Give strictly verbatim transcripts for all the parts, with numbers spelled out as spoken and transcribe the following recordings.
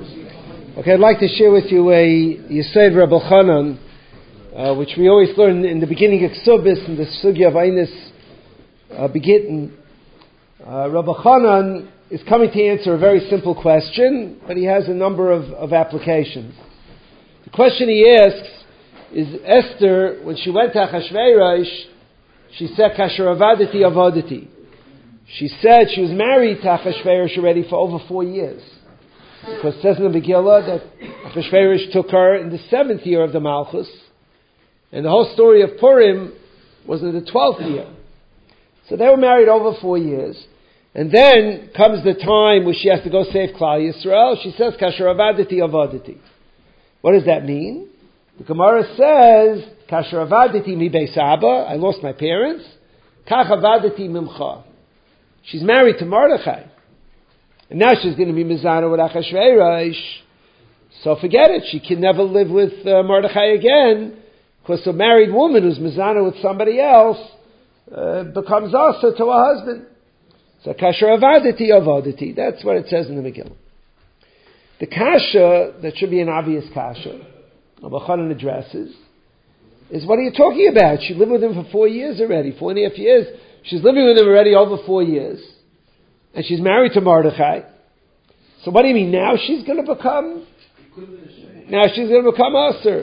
Okay, I'd like to share with you a Yesod Rabbi Chanan, uh, which we always learn in the beginning of Ksubis, in the Sugya of Einis uh, Begitten. Uh, Rabbi Chanan is coming to answer a very simple question, but he has a number of, of applications. The question he asks is, Esther, when she went to Achashverosh, she said, Kasher avadati avadati. She said she was married to Achashverosh already for over four years. Because it says in the Megillah that Achashverosh took her in the seventh year of the Malchus, and the whole story of Purim was in the twelfth year. So they were married over four years. And then comes the time where she has to go save Klal Yisrael. She says, Kasher avadati avadati. What does that mean? The Gemara says, Kasher avadati mi beis Abba, I lost my parents. Kach avadati mimcha. She's married to Mordechai. And now she's going to be Mizana with Achashverosh. So forget it. She can never live with uh, Mordechai again, because a married woman who's Mizana with somebody else uh, becomes also to her husband. So Kasher avadati avadati. That's what it says in the Megillah. The kasha, that should be an obvious kasha, Rabbi Chanan addresses, is what are you talking about? She lived with him for four years already, four and a half years. She's living with him already over four years. And she's married to Mordechai. So what do you mean? Now she's going to become... Now she's going to become Aser.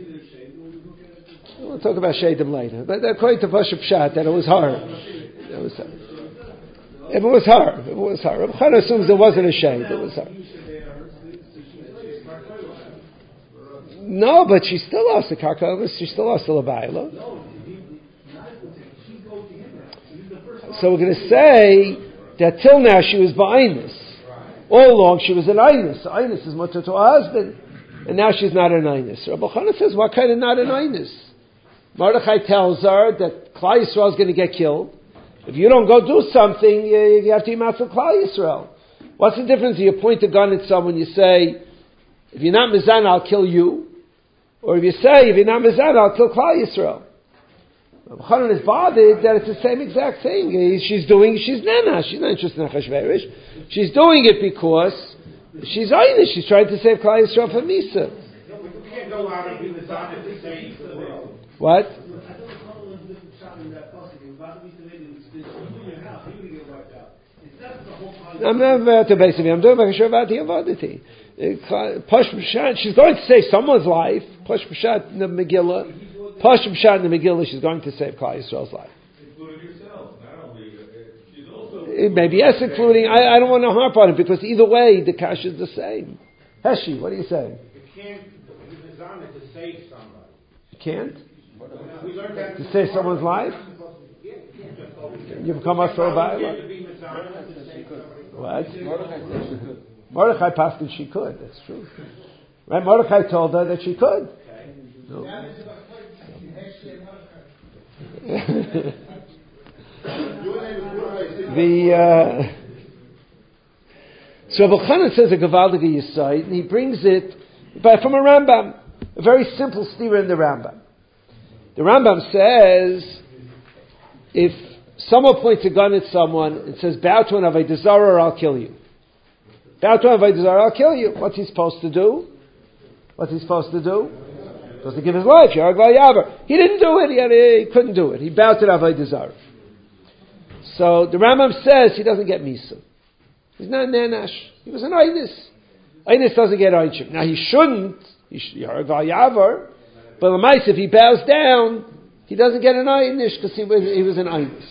We'll talk about Shadim later. But according to Pashup Pshat, that it was her. It was her. If it was her. If it was her. Rabbi Chanan assumes there wasn't a shade. It was her. No, but she still lost the Karka. She still lost the Labaila. So we're going to say that till now she was ba'inus. All along she was an einus. Einus is mutter to her husband. And now she's not an einus. Rabbi Chanan says, what kind of not an einus? Mordechai tells her that Klal Yisrael is going to get killed. If you don't go do something, you, you have to eat matzah Klal Yisrael. What's the difference if you point a gun at someone, you say, if you're not mizan, I'll kill you. Or if you say, if you're not mizan, I'll kill Klal Yisrael. Rabbi Chanan is bothered that it's the same exact thing. She's doing, she's nana. She's not interested in Achashverosh. She's doing it because she's Einish. She's trying to save Klal Yisrael from Misa. What? I'm not about to base I'm doing Kasher avadati avadati. She's going to save someone's life. Push Pshat in the Megillah. Push Pshat in the Megillah, she's going to save Klal Yisrael's life. Including yourself. Not only, she's also... Maybe, yes, including... I, I don't want to harp on it, because either way, the cash is the same. Heshi, what are you saying? You can't be designed to save somebody. You can't? We learned that to save someone's life? You become a throw by What? Mordechai passed she could. That's true. Right? Mordechai told her that she could. No. the uh, so Rabbi Chanan says a Gavaldige Yesod, and he brings it but from a Rambam, a very simple stira in the Rambam. The Rambam says, if someone points a gun at someone and says, bow to an Avodah Zarah or I'll kill you. Bow to an Avodah Zarah, I'll kill you. What's he supposed to do? What's he supposed to do? He's supposed to give his life. Yarag v'yaver. He didn't do it. He, had, he couldn't do it. He bowed to the Avodah Zarah. So the Rambam says he doesn't get Misa. He's not Nanash. He was an Einus. Einus doesn't get Einship. Now he shouldn't. He should, Yarag v'yaver. But Lamais, if he bows down, he doesn't get an Einish because he was, he was an Einus.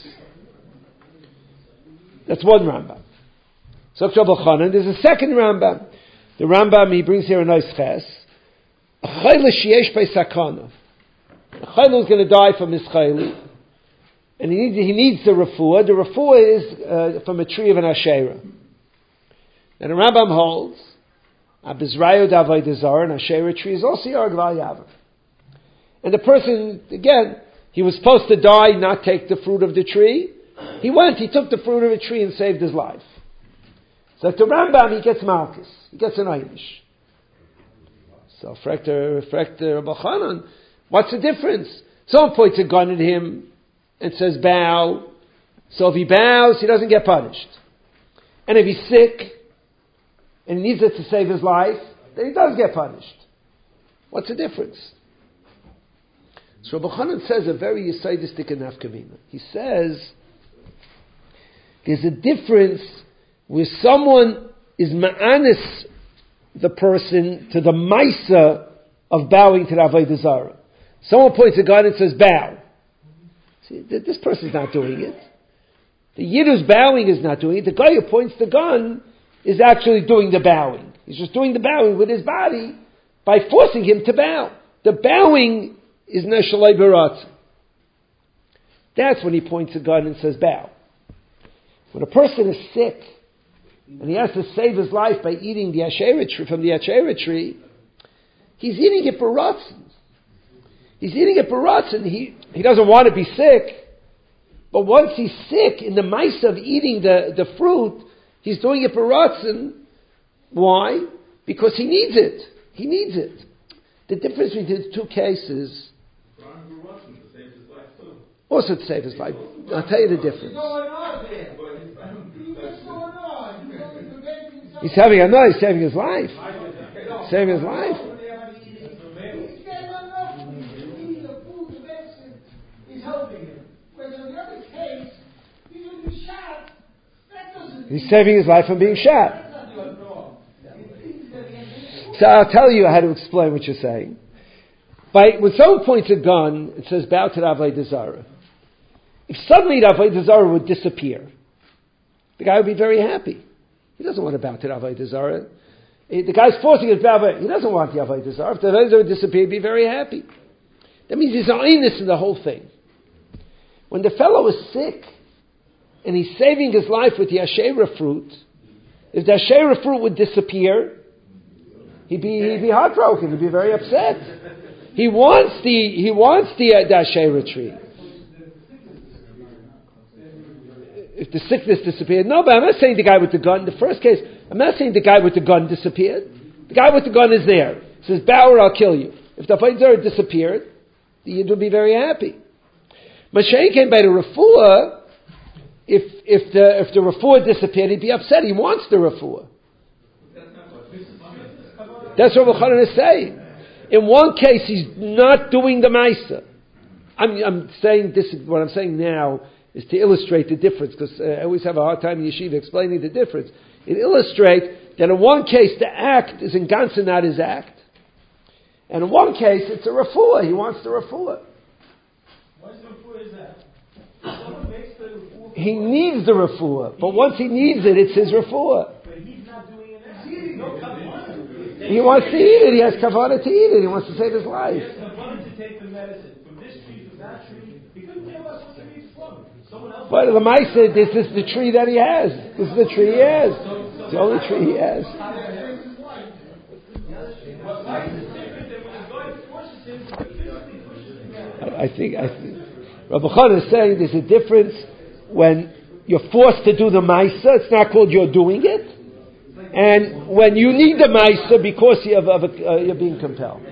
That's one Rambam. So Rabbi Chanan, there's a second Rambam. The Rambam, he brings here a nice ches. A chayla sheyesh by sakana. A chayla is going to die from his chayli. And he needs, he needs the refuah. The refuah is uh, from a tree of an Asherah. And the Rambam holds, a bizrayo d'avodah zarah, an Asherah tree is also yarag v'yaver. And the person, again, he was supposed to die, not take the fruit of the tree. He went, he took the fruit of the tree and saved his life. So to Rambam, he gets Malchus. He gets an Einish. So, Frekter, Frekter, Rabbi Chanan, what's the difference? Someone points a gun at him and says, bow. So if he bows, he doesn't get punished. And if he's sick, and he needs it to save his life, then he does get punished. What's the difference? So Rabbi Chanan says a very yisaidistic and nafkamina. He says there's a difference where someone is ma'anis the person to the maisa of bowing to the Avodah Zarah. Someone points a gun and says, bow. See, this person's not doing it. The Yid who's bowing is not doing it. The guy who points the gun is actually doing the bowing. He's just doing the bowing with his body by forcing him to bow. The bowing is neshalei baratz. That's when he points a gun and says, bow. When a person is sick, and he has to save his life by eating the Asherah tree, from the Asherah tree, he's eating it baratzin. He's eating it baratzin. He, he doesn't want to be sick, but once he's sick, in the mice of eating the, the fruit, he's doing it baratzin. Why? Because he needs it. He needs it. The difference between the two cases, also to save his life. I'll tell you the difference. He's having a no, he's saving his life. Saving his life. He's saving his life from being shot. So I'll tell you how to explain what you're saying. By, when someone points a gun, it says, bow to the Avodah Zarah. If suddenly the Avodah Zarah would disappear, the guy would be very happy. He doesn't want to bow to the Avodah Zarah. The guy's forcing his bow, he doesn't want the Avodah Zarah. If the Avodah Zarah would disappear, he'd be very happy. That means there's an ayness in the whole thing. When the fellow is sick, and he's saving his life with the Asherah fruit, if the Asherah fruit would disappear, he'd be, he'd be heartbroken, he'd be very upset. He wants the, he wants the, uh, the Asherah tree. If the sickness disappeared, no, but I'm not saying the guy with the gun, the first case, I'm not saying the guy with the gun disappeared. The guy with the gun is there. He says, bow or I'll kill you. If the Avodah Zarah disappeared, the Yid would be very happy. Mashiach came by the refuah. If if the if the refuah disappeared, he'd be upset. He wants the refuah. That's what Rabbi Chanan is saying. In one case, he's not doing the ma'isa. I'm I'm saying this. What I'm saying now is to illustrate the difference, because uh, I always have a hard time in yeshiva explaining the difference. It illustrates that in one case the act is in ganzen, not his act, and in one case it's a refuah. He wants the refuah. What's the refuah is that? Someone makes the refuah. He needs the refuah, but once he needs it, it's his refuah. But he's not doing it now. He's no kavanah. He wants to eat it. He has kavanah to eat it. He wants to save his life. He has kavanah to take the medicine from this tree, from that tree. He couldn't tell us what tree it's from. Someone else. But the Lamaisa said, this is the tree that he has. This is the tree he has. It's the only tree he has. I, I think, I think Rabbi Chanan is saying there's a difference when you're forced to do the Maisa, it's not called you're doing it, and when you need the Maisa because you have, of a, uh, you're being compelled.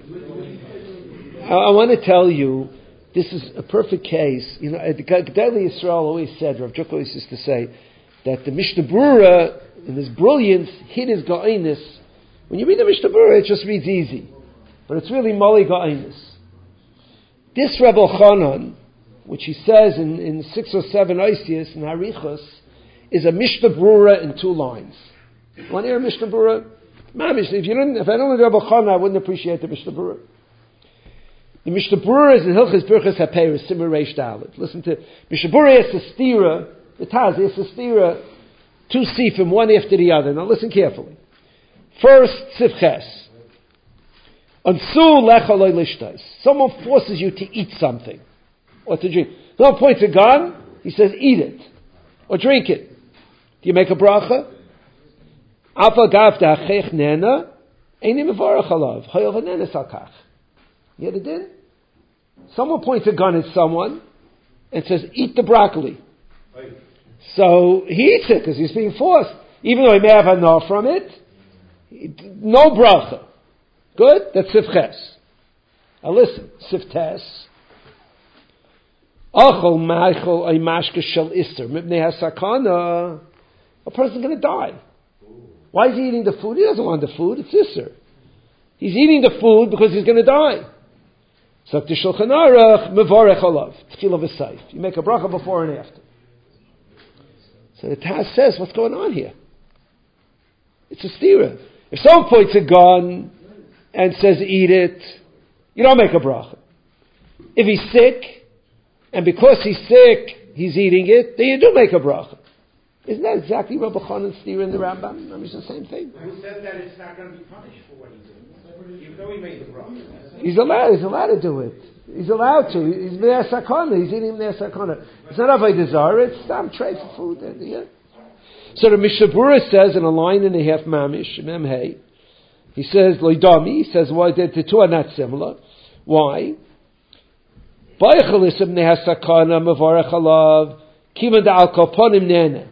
I, I want to tell you, this is a perfect case. You know, the Gedolei Yisrael always said, Rav Juk always used to say, that the Mishnah Berurah, in his brilliance, hid his Ga'inus. When you read the Mishnah Berurah, it just reads easy. But it's really Mali Ga'inus. This Rabbi Chanan, which he says in, in six or seven Oisius in Harichos, is a Mishnah Berurah in two lines. Want to hear a Mishnah Berurah? Mamish, if you didn't, if I don't know Rabbi Chanan, I wouldn't appreciate the Mishnah Berurah. The Mishnah Berurah is in Hilchos Birchas HaPeiros, Simmer Reish Dalet. Listen to Mishnah Berurah is a stira, the Taz is a stira, two sifim, one after the other. Now listen carefully. First, Sifches. Ansu lecha loy lishtais. Someone forces you to eat something or to drink. Someone points a gun, he says, eat it or drink it. Do you make a bracha? Afa gav da'achech nena, eini mevarach alav, hayov hanena salkach. You hear the din? Someone points a gun at someone and says, eat the broccoli. Right. So he eats it because he's being forced. Even though he may have enough from it, no bracha. Good? That's Sifches. Now listen, Siftes. Achol ma'achol ay mashke shel iser mipnei hasakana. A person's going to die. Why is he eating the food? He doesn't want the food. It's Isser. He's eating the food because he's going to die. So the Shulchan Aruch mevarech alav tchila v'sayf. You make a bracha before and after. So the Taz says, what's going on here? It's a stira. If someone points a gun and says eat it, you don't make a bracha. If he's sick, and because he's sick, he's eating it, then you do make a bracha. Isn't that exactly Rabbi Chanan's stira in the Rambam? I mean, it's the same thing. Who said that it's not going to be punished for what he did? Even though he made the bracha. He's allowed, he's allowed to do it. He's allowed to. He's B'nei Sakana. He's eating B'nei Sakana. It's not Avodah Zarah, it's some trade for food. Yeah. So the Mishnah Berurah says in a line and a half mamish, Mem Hey, he says, Loidami, he says, why the, the two are not similar. Why? Baichalis B'nei Sakana, Mavarech Alav, Kiman Da'al Koponim Nene.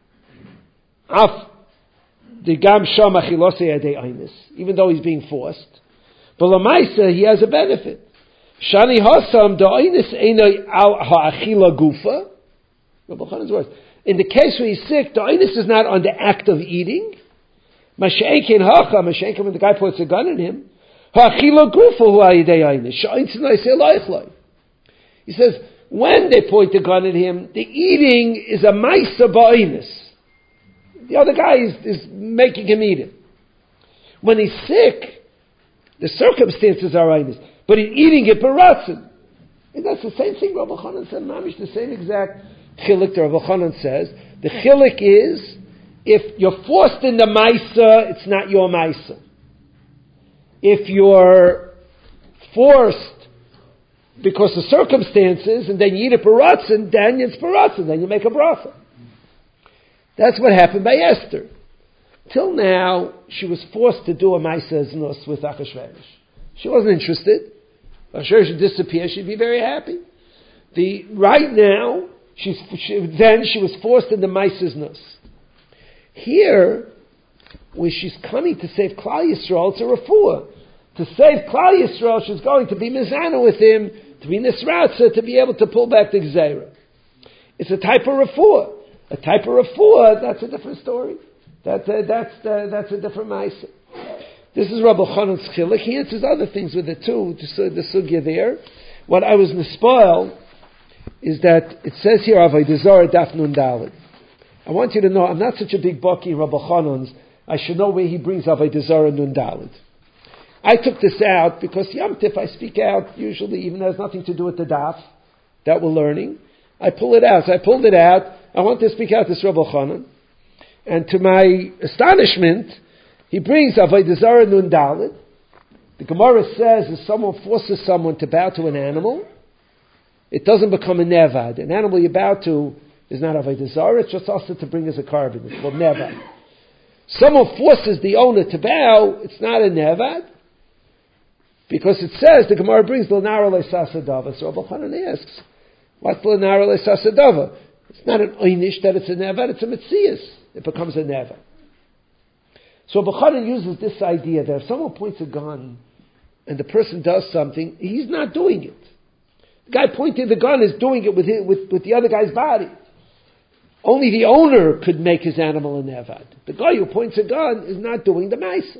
Af, the Gam Sham Achilose Yadei Einis, even though he's being forced. But Lamaisa, he has a benefit. Shani Hasam Da'Einis Einoi Al Ha'achila Gufa. Rabbi Chanan's words. In the case where he's sick, the Da'Einis is not on the act of eating. Masha'ekin Hacha, Masha'ekin, when the guy puts a gun in him. Ha'achila Gufa Hu Ha'idei Einis. Sha'insin Oisei Loichloi. He says, when they point the gun at him, the eating is a Maisa Ba'Einis. The other guy is, is making him eat it. When he's sick, the circumstances are Einis. But he's eating it baratzin. And that's the same thing Rabbi Chanan said, Mamish, the same exact chilik that Rabbi Chanan says. The chilik is, if you're forced in the maisa, it's not your maisa. If you're forced because of circumstances, and then you eat it baratzin, then it's baratzin, then you make a bracha. That's what happened by Esther. Till now, she was forced to do a maisa znus with Achashverosh. She wasn't interested. I'm sure she'd disappear. She'd be very happy. The right now, she's she, then she was forced into Maisisnus. Here, where she's coming to save Klal Yisrael, it's a refuah. To save Klal Yisrael, she's going to be mizana with him, to be nisratza, to be able to pull back the gzeira. It's a type of refuah. A type of refuah, that's a different story. That, uh, that's uh, that's a different ma'aseh. This is Rabbi Chanan's chilik. He answers other things with it too, just uh, the sugya there. What I was nispoil is that it says here, Avodah Zarah Daf Nun Daled. I want you to know, I'm not such a big bucky in Rabbi Chanan's, I should know where he brings Avodah Zarah Nun Daled. I took this out because Yom Tif, I speak out usually, even though it has nothing to do with the daf that we're learning. I pull it out. So I pulled it out. I want to speak out this Rabbi Chanan. And to my astonishment, he brings Avodah Zarah Nun Daled. The Gemara says if someone forces someone to bow to an animal, it doesn't become a nevad. An animal you bow to is not Avodah Zarah, it's just also to bring as a carbon. It's called nevad. Someone forces the owner to bow, it's not a nevad, because it says, the Gemara brings L'nara Le'sasadava. So Rabbi Chanan asks, what's L'nara Le'sasadava? It's not an einish that it's a nevad, it's a metzias. It becomes a nevad. So Rabbi Chanan uses this idea that if someone points a gun and the person does something, he's not doing it. The guy pointing the gun is doing it with, his, with, with the other guy's body. Only the owner could make his animal a nevad. The guy who points a gun is not doing the ma'aseh.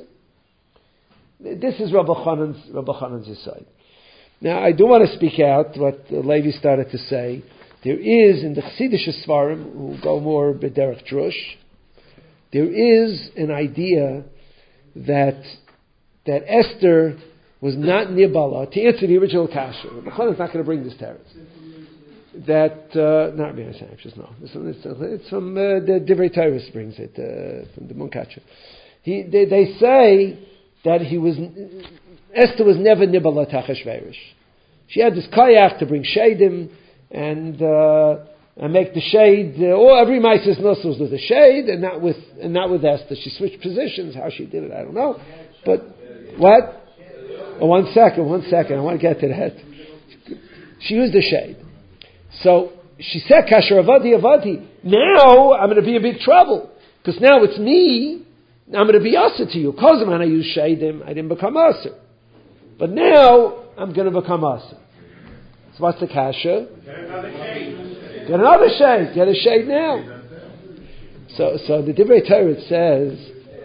This is Rabbi Chanan's, Rabbi Chanan's side. Now, I do want to speak out what Levi started to say. There is, in the Chassidish Svarim, who go more b'derech drush, there is an idea that that Esther was not nibala, to answer the original kasha. Rabbi Chanan's not going to bring this teretz. That, uh, not Rabbi Sanchez, no. It's, it's, it's from uh, the Divrei Torah brings it, uh, from the Munkacha. He, they, they say that he was, Esther was never nibala Achashverosh. She had this kayak to bring shadim and, uh, and make the shade, uh, or every Maisis Nus was with a shade and not with, and not with Esther. She switched positions. How she did it, I don't know. But, what? Oh, one second, one second. I want to get to that. She used the shade. So, she said, Kasher avadi avadi. Now, I'm going to be in big trouble. Because now it's me. I'm going to be usher to you. Because when I used shadim, I didn't become usher. But now, I'm going to become usher. So what's the kasher? Get another shade. Get another shade. Get a shade now. So, so the Divrei Torah says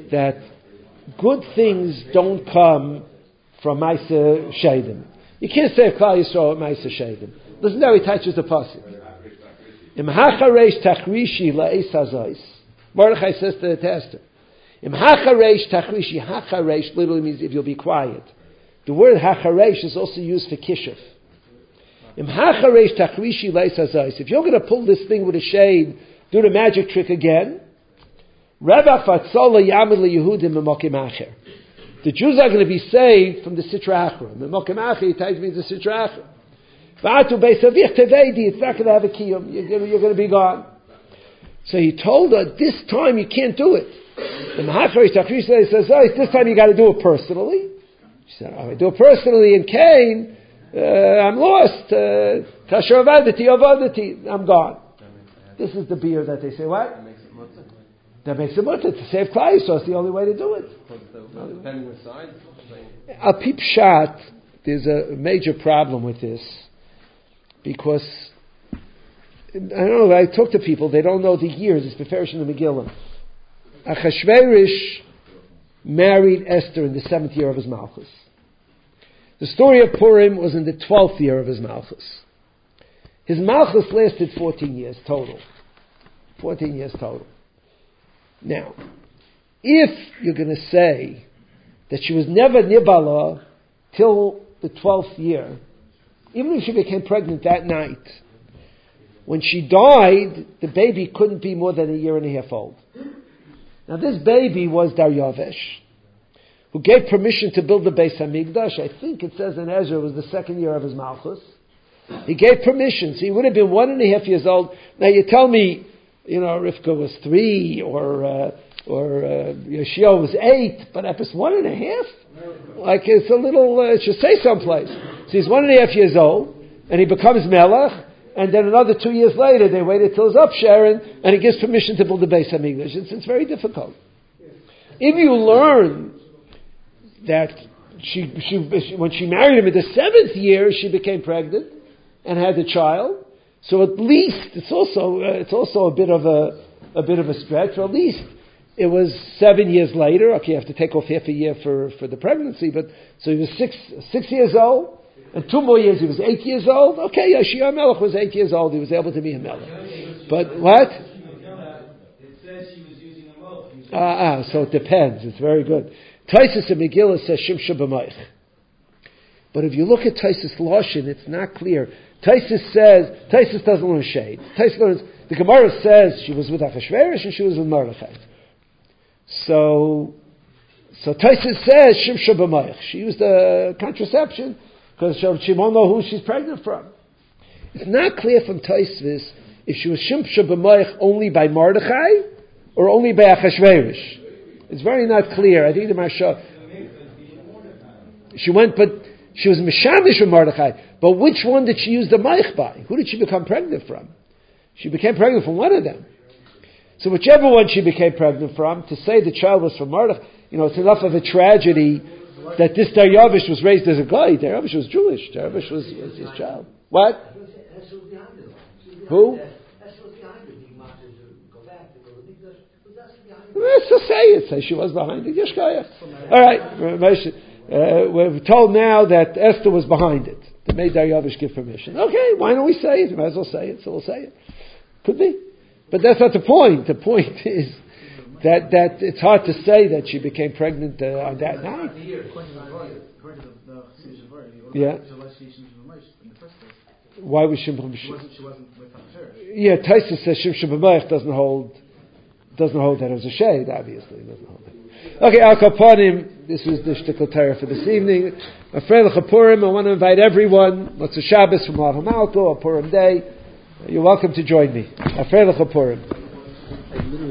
that good things don't come from Maisa Shadim. You can't say Klal Yisrael at Maisa Shadim. Listen to how he touches the pasuk. Im hachareish tachrishi la'es hazais. Mordechai says to the Esther, Im hachareish tachrishi, hachareish literally means if you'll be quiet. The word hachareish is also used for kishuf. Im hachareish tachrishi la'es hazais. If you're going to pull this thing with a shade, do the magic trick again, Revach vatzola yamid leYehudim memokim acher. The Jews are going to be saved from the Sitra Achra. Memokim acher, he tells me the Sitra Achra. V'atu beisavich tevedi, it's not going to have a kiyum. You're going to, you're going to be gone. So he told her, this time you can't do it. And the Hacharish Tachrish says, oh, this time you got to do it personally. She said, oh, I do it personally in Cain, uh, I'm lost. Kasher avadati, avadati, I'm gone. This is the beer that they say, what? That makes it mutter. To save Klal Yisrael, it's the only way to do it. Depending on the size. Al Pip Shat, there's a major problem with this, because I don't know, I talk to people, they don't know the years, it's Beferish in the Megillah. Achashverosh married Esther in the seventh year of his Malchus. The story of Purim was in the twelfth year of his Malchus. His Malchus lasted fourteen years total. fourteen years total. Now, if you're going to say that she was never Nibala till the twelfth year, even if she became pregnant that night, when she died, the baby couldn't be more than a year and a half old. Now this baby was Daryavesh, who gave permission to build the Beis Hamikdash. I think it says in Ezra it was the second year of his Malchus. He gave permission, so he would have been one and a half years old. Now you tell me, you know, Rivka was three, or uh, or uh, Yeshua was eight, but Epis one and a half? Like it's a little, uh, it should say someplace. So he's one and a half years old, and he becomes Melech, and then another two years later, they waited till he's up Sharon, and he gives permission to build the Beis Hamikdash. It's, it's very difficult. If you learn that she, she, when she married him in the seventh year, she became pregnant and had a child, so at least it's also uh, it's also a bit of a a bit of a stretch. Or at least it was seven years later. Okay, you have to take off half a year for, for the pregnancy, but so he was six six years old. And two more years, he was eight years old. Okay, Yeshua Melech was eight years old. He was able to be a Melech. But what? It says she was using a milk. Ah, ah, so it depends. It's very good. Taisus and Megillah says Shimsha b'Maich. But if you look at Taisus Loshin, it's not clear. Taisus says, Taisus doesn't learn shade. Taisus learns, the Gemara says she was with Achashverosh and she was with Mordechai. So, so Taisus says Shimsha b'Maich. She used a contraception, because she won't know who she's pregnant from. It's not clear from Tosfos if she was Shimsha b'Moich only by Mordechai or only by Achashverosh. It's very not clear. I think the Marsha, she went, but she was Mishamish with Mordechai. But which one did she use the Moich by? Who did she become pregnant from? She became pregnant from one of them. So whichever one she became pregnant from, to say the child was from Mordechai, you know, it's enough of a tragedy that this Daryavish was raised as a guy. Daryavish was Jewish. Daryavish was, was his child. What? Who? Let's just say it. Say she was behind it. Yeshkaya. All right. Uh, we're told now that Esther was behind it. They made Daryavish give permission. Okay, why don't we say it? We might as well say it, so we'll say it. Could be. But that's not the point. The point is that that it's hard to say that she became pregnant uh, on that night. Yeah. Why was Shimshon? Yeah, Taisus says Shimshon b'Mayich doesn't hold doesn't hold that as a shade. Obviously, it doesn't hold that. Okay, Al Kaponim. This is the shtickle Torah for this evening. Afreil Chapurim. I want to invite everyone. What's a Shabbos from Lav Hamalko, a Purim day. You're welcome to join me. Afreil Chapurim.